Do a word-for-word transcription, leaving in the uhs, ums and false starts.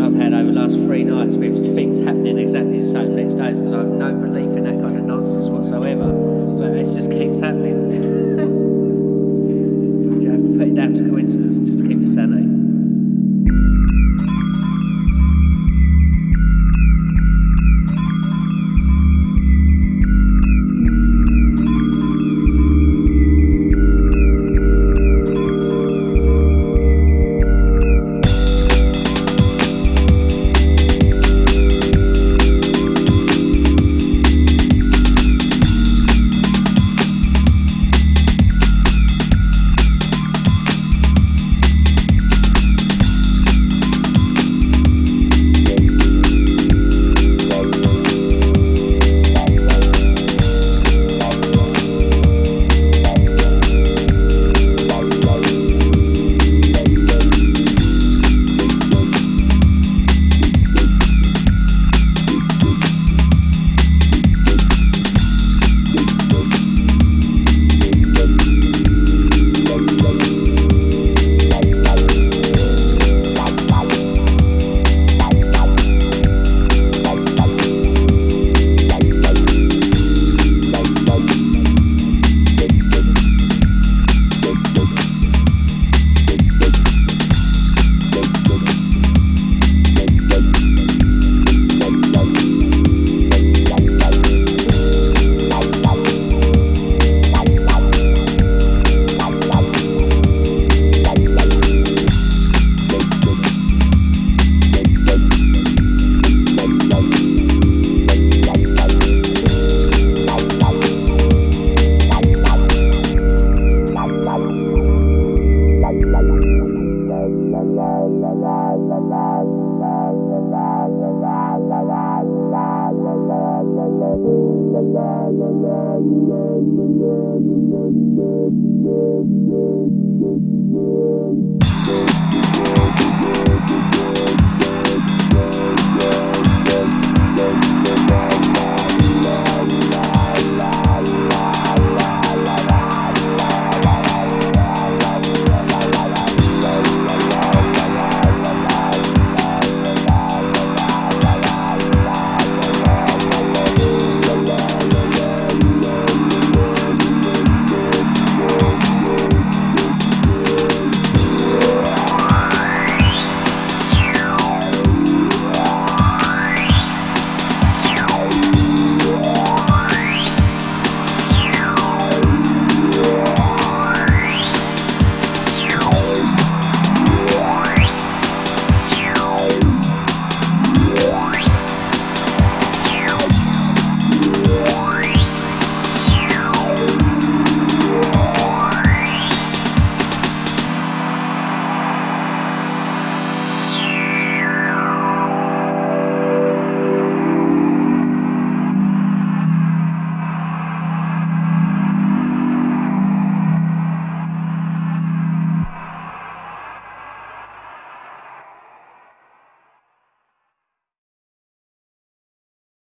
I've had over the last three nights with things happening exactly the same next days because I have no belief in that kind of nonsense whatsoever. But it just keeps happening. You have to put it down to coincidence just to keep your sanity.